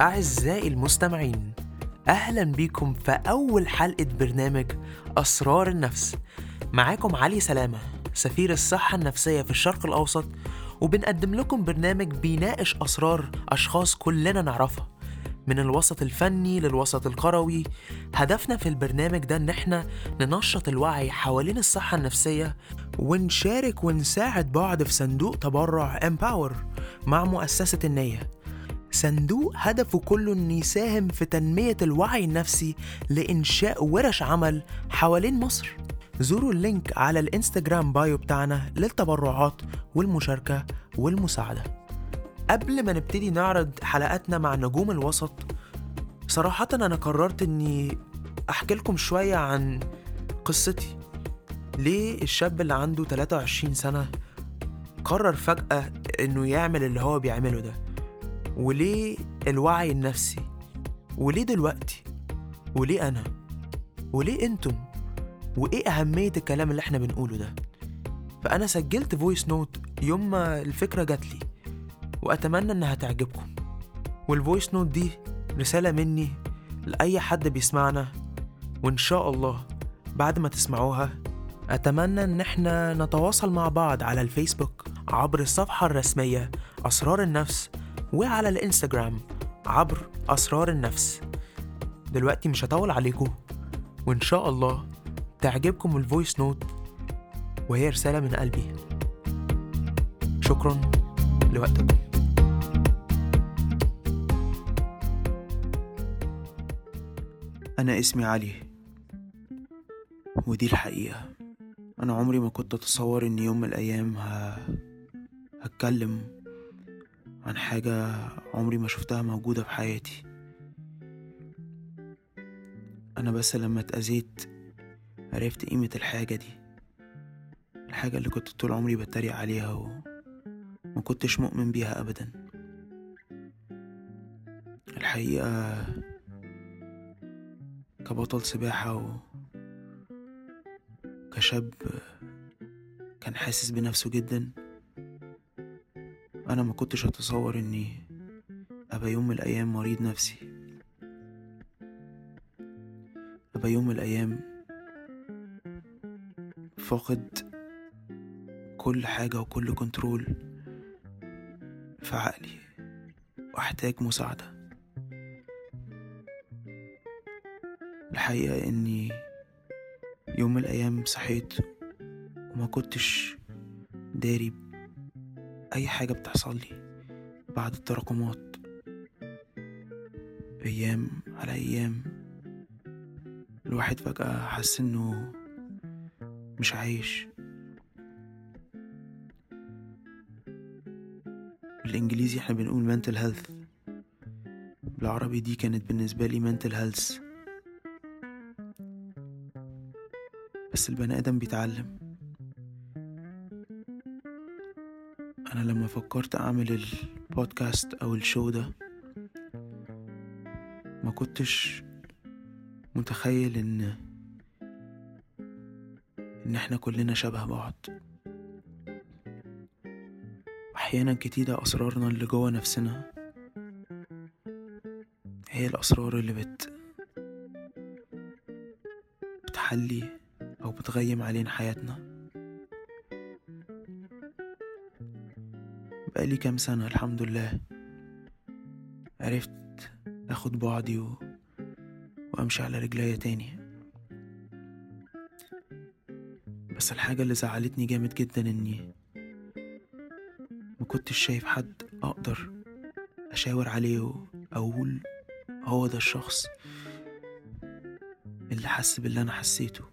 أعزائي المستمعين، أهلا بيكم في أول حلقة برنامج أسرار النفس. معاكم علي سلامة، سفير الصحة النفسية في الشرق الأوسط، وبنقدم لكم برنامج بيناقش أسرار أشخاص كلنا نعرفها من الوسط الفني للوسط القروي. هدفنا في البرنامج ده إن احنا ننشط الوعي حوالين الصحة النفسية، ونشارك ونساعد بعض في صندوق تبرع Empower مع مؤسسة النية. صندوق هدفه كله إن يساهم في تنمية الوعي النفسي لإنشاء ورش عمل حوالين مصر. زوروا اللينك على الانستجرام بايو بتاعنا للتبرعات والمشاركة والمساعدة. قبل ما نبتدي نعرض حلقاتنا مع نجوم الوسط، صراحة أنا قررت إني أحكي لكم شوية عن قصتي. ليه الشاب اللي عنده 23 سنة قرر فجأة إنه يعمل اللي هو بيعمله ده؟ وليه الوعي النفسي؟ وليه دلوقتي؟ وليه أنا؟ وليه أنتم؟ وإيه أهمية الكلام اللي إحنا بنقوله ده؟ فأنا سجلت فويس نوت يوم ما الفكرة جاتلي، وأتمنى إنها تعجبكم. والفويس نوت دي رسالة مني لأي حد بيسمعنا، وإن شاء الله بعد ما تسمعوها أتمنى إن إحنا نتواصل مع بعض على الفيسبوك عبر الصفحة الرسمية أسرار النفس، وعلى الانستجرام عبر أسرار النفس. دلوقتي مش هطول عليكم، وإن شاء الله تعجبكم الفويس نوت، وهي رسالة من قلبي. شكرا لوقتكم. أنا اسمي علي، ودي الحقيقة. أنا عمري ما كنت أتصور إن يوم من الأيام هتكلم عن حاجة عمري ما شفتها موجودة في حياتي. أنا بس لما اتأذيت عرفت قيمة الحاجة دي، الحاجة اللي كنت طول عمري بتريق عليها وما كنتش مؤمن بيها أبدا. الحقيقة كبطل سباحة وكشاب كان حاسس بنفسه جدا، أنا ما كنتش أتصور إني أبقى يوم من الأيام مريض نفسي، أبقى يوم من الأيام فاقد كل حاجة وكل كنترول في عقلي وأحتاج مساعدة. الحقيقة إني يوم من الأيام صحيت وما كنتش داري أي حاجة بتحصل لي. بعد التراكمات أيام على أيام الواحد فجأة حس إنه مش عايش. بالإنجليزي احنا بنقول mental health، بالعربي دي كانت بالنسبة لي mental health. بس البني آدم بيتعلم. أنا لما فكرت أعمل البودكاست أو الشو ده ما كنتش متخيل إن احنا كلنا شبه بعض. أحيانا كتيرة أسرارنا اللي جوه نفسنا هي الأسرار اللي بتحلي أو بتغيم علينا حياتنا. بقالي كام سنة الحمد لله عرفت أخد بعضي وأمشي على رجليا تاني. بس الحاجة اللي زعلتني جامد جدا إني ما كنتش شايف حد أقدر أشاور عليه وأقول هو ده الشخص اللي حس باللي أنا حسيته،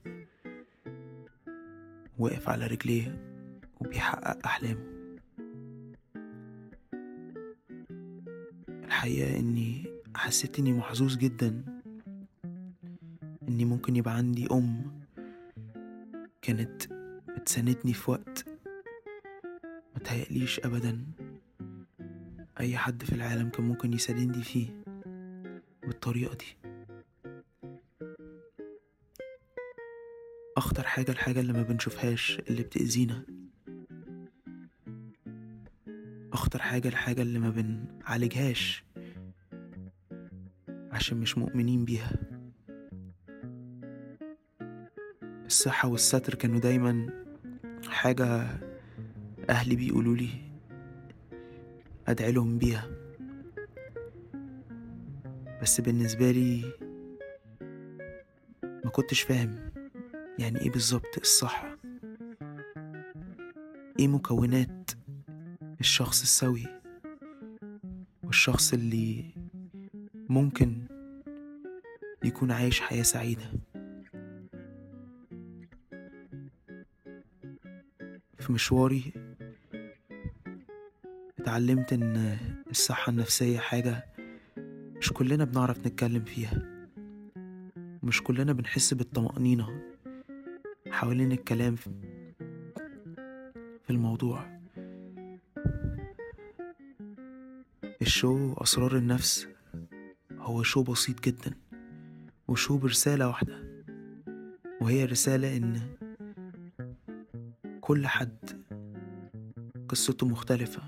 واقف على رجليه وبيحقق أحلامه. الحقيقة إني حسيت إني محظوظ جدا إني ممكن يبقى عندي أم كانت بتساندني في وقت متهيأليش أبدا أي حد في العالم كان ممكن يساندني فيه بالطريقة دي. أخطر حاجة الحاجة اللي ما بنشوفهاش اللي بتأذينا، أخطر حاجة الحاجة اللي ما بنعالجهاش عشان مش مؤمنين بيها. الصحة والستر كانوا دايما حاجة أهلي بيقولولي أدعي لهم بيها، بس بالنسبة لي ما كنتش فاهم يعني إيه بالظبط الصحة، إيه مكونات الشخص السوي والشخص اللي ممكن يكون عايش حياة سعيدة. في مشواري اتعلمت ان الصحة النفسية حاجة مش كلنا بنعرف نتكلم فيها، مش كلنا بنحس بالطمأنينة حوالين الكلام في الموضوع. الشو أسرار النفس هو شو بسيط جدا، وشو برسالة واحدة، وهي رسالة إن كل حد قصته مختلفة،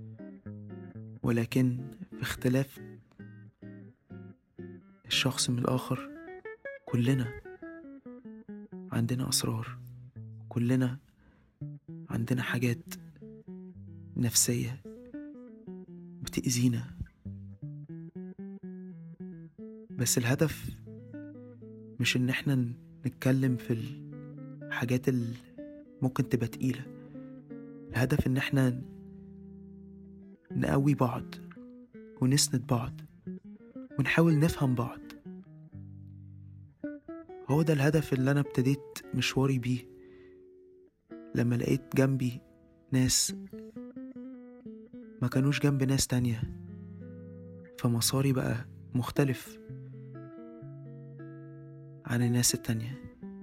ولكن في اختلاف الشخص من الآخر كلنا عندنا أسرار، كلنا عندنا حاجات نفسية بتأذينا. بس الهدف مش إن احنا نتكلم في الحاجات اللي ممكن تبقى تقيلة، الهدف إن احنا نقوي بعض ونسند بعض ونحاول نفهم بعض. هو ده الهدف اللي أنا ابتديت مشواري بيه لما لقيت جنبي ناس ما كانوش جنب ناس تانية، فمساري بقى مختلف عن الناس التانية.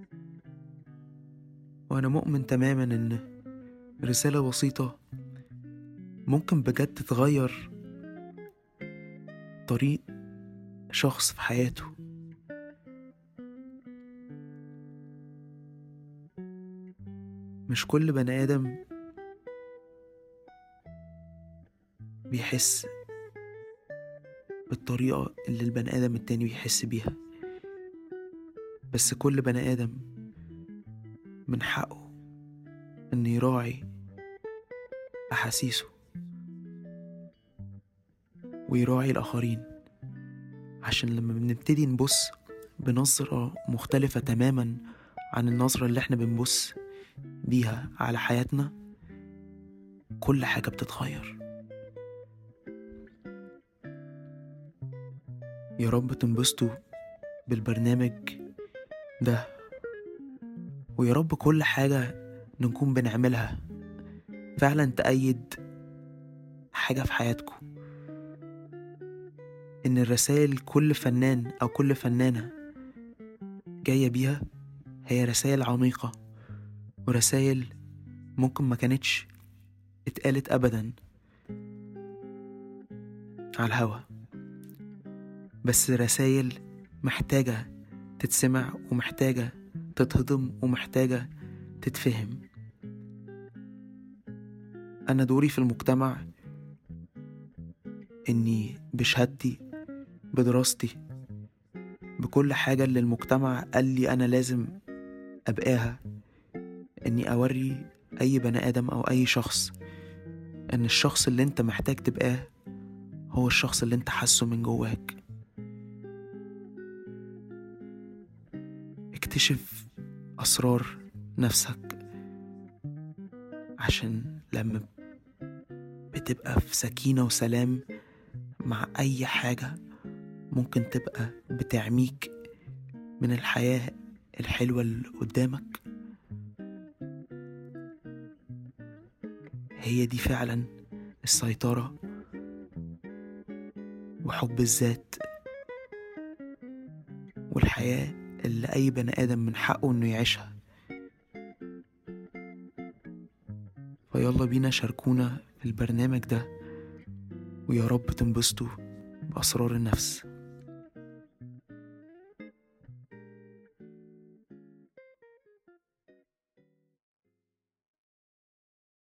وأنا مؤمن تماما إن رسالة بسيطة ممكن بجد تغير طريق شخص في حياته. مش كل بني آدم بيحس بالطريقة اللي البني آدم التاني بيحس بيها، بس كل بني آدم من حقه إن يراعي أحاسيسه ويراعي الآخرين، عشان لما بنبتدي نبص بنظرة مختلفة تماما عن النظرة اللي احنا بنبص بيها على حياتنا، كل حاجة بتتغير. يا رب تنبسطوا بالبرنامج ده، ويا رب كل حاجة نكون بنعملها فعلا تأيد حاجة في حياتكم، إن الرسائل كل فنان أو كل فنانة جاية بيها هي رسائل عميقة، ورسائل ممكن ما كانتش اتقالت أبدا على الهوا، بس رسائل محتاجة تتسمع ومحتاجة تتهضم ومحتاجة تتفهم. أنا دوري في المجتمع إني بشهادتي بدراستي بكل حاجة اللي المجتمع قال لي أنا لازم أبقاها، إني أوري أي بني آدم أو أي شخص إن الشخص اللي أنت محتاج تبقاه هو الشخص اللي أنت حاسه من جواك. اكتشف أسرار نفسك، عشان لما بتبقى في سكينة وسلام مع أي حاجة ممكن تبقى بتعميك من الحياة الحلوة اللي قدامك، هي دي فعلا السيطرة وحب الذات والحياة اللي أي بني آدم من حقه إنه يعيشها. فيلا بينا شاركونا في البرنامج ده، ويا رب تنبسطوا بأسرار النفس.